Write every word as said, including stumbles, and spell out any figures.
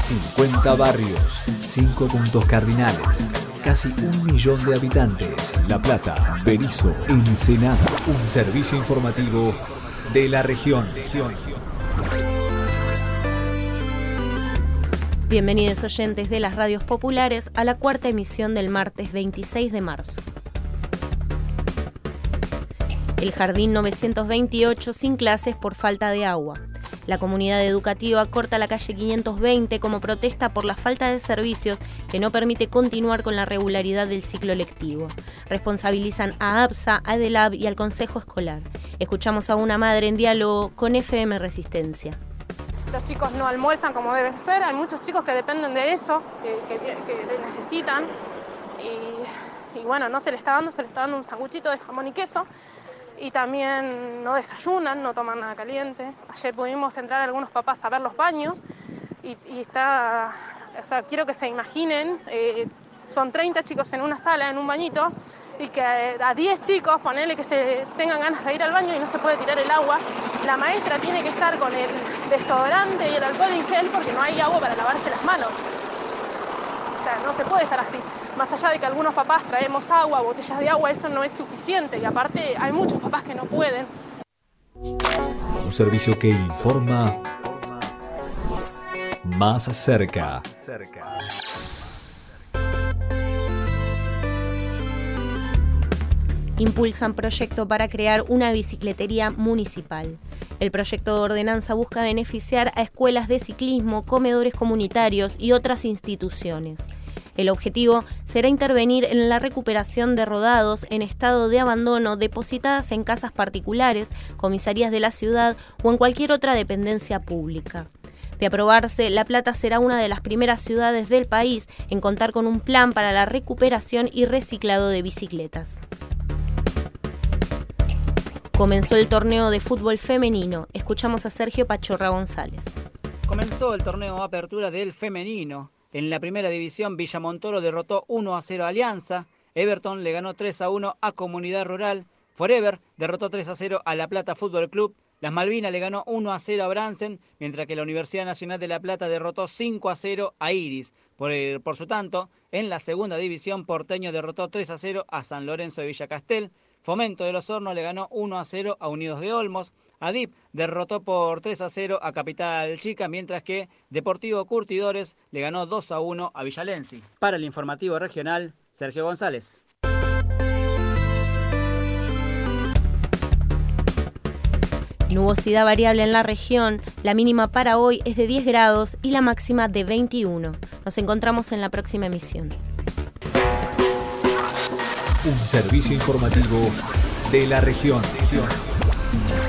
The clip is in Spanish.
cincuenta barrios, cinco puntos cardinales, casi un millón de habitantes. La Plata, Berisso, Ensenada. Un servicio informativo de la región. Bienvenidos oyentes de las radios populares a la cuarta emisión del martes veintiséis de marzo. El Jardín novecientos veintiocho sin clases por falta de agua. La comunidad educativa corta la calle quinientos veinte como protesta por la falta de servicios que no permite continuar con la regularidad del ciclo lectivo. Responsabilizan a ABSA, a EDELAB y al Consejo Escolar. Escuchamos a una madre en diálogo con F M Resistencia. Los chicos no almuerzan como debe ser, hay muchos chicos que dependen de eso, que, que, que necesitan. Y, y bueno, no se les está dando, se les está dando un sanguchito de jamón y queso. Y también no desayunan, no toman nada caliente. Ayer pudimos entrar algunos papás a ver los baños y, y está, o sea, quiero que se imaginen, eh, son treinta chicos en una sala, en un bañito, y que a diez chicos, ponele que se tengan ganas de ir al baño y no se puede tirar el agua. La maestra tiene que estar con el desodorante y el alcohol en gel porque no hay agua para lavarse las manos. O sea, no se puede estar así. Más allá de que algunos papás traemos agua, botellas de agua, eso no es suficiente. Y aparte hay muchos papás que no pueden. Un servicio que informa más cerca. Impulsan proyecto para crear una bicicletería municipal. El proyecto de ordenanza busca beneficiar a escuelas de ciclismo, comedores comunitarios y otras instituciones. El objetivo será intervenir en la recuperación de rodados en estado de abandono depositadas en casas particulares, comisarías de la ciudad o en cualquier otra dependencia pública. De aprobarse, La Plata será una de las primeras ciudades del país en contar con un plan para la recuperación y reciclado de bicicletas. Comenzó el torneo de fútbol femenino. Escuchamos a Sergio Pachorra González. Comenzó el torneo Apertura del femenino. En la primera división, Villamontoro derrotó uno a cero a Alianza. Everton le ganó tres a uno a Comunidad Rural. Forever derrotó tres a cero a La Plata Fútbol Club. Las Malvinas le ganó uno a cero a Bransen, mientras que la Universidad Nacional de La Plata derrotó cinco a cero a Iris. Por, el, por su tanto, en la segunda división, Porteño derrotó tres a cero a San Lorenzo de Villa Castel. Fomento de los Hornos le ganó uno a cero a Unidos de Olmos. Adip derrotó por tres a cero a Capital Chica, mientras que Deportivo Curtidores le ganó dos a uno a Villalensi. Para el informativo regional, Sergio González. Nubosidad variable en la región, la mínima para hoy es de diez grados y la máxima de veintiuno. Nos encontramos en la próxima emisión. Un servicio informativo de la región.